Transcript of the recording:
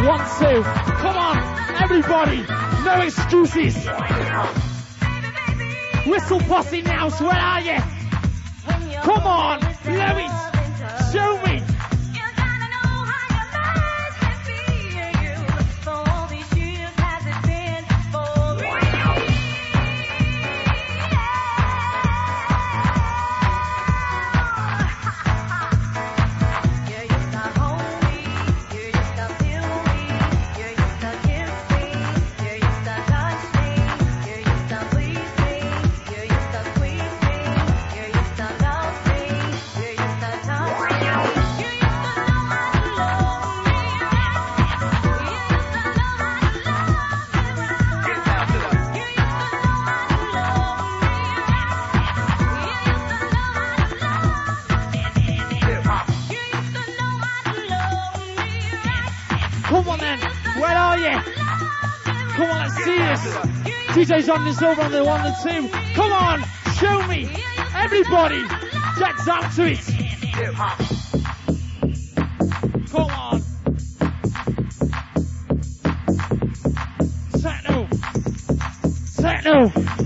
1, 2. Come on, everybody. No excuses. Whistle posse now, so where are you? Come on, Lewis. Show me. DJ's on this over on the 1 and 2. Come on, show me. Everybody, get down to it. Come on. Techno.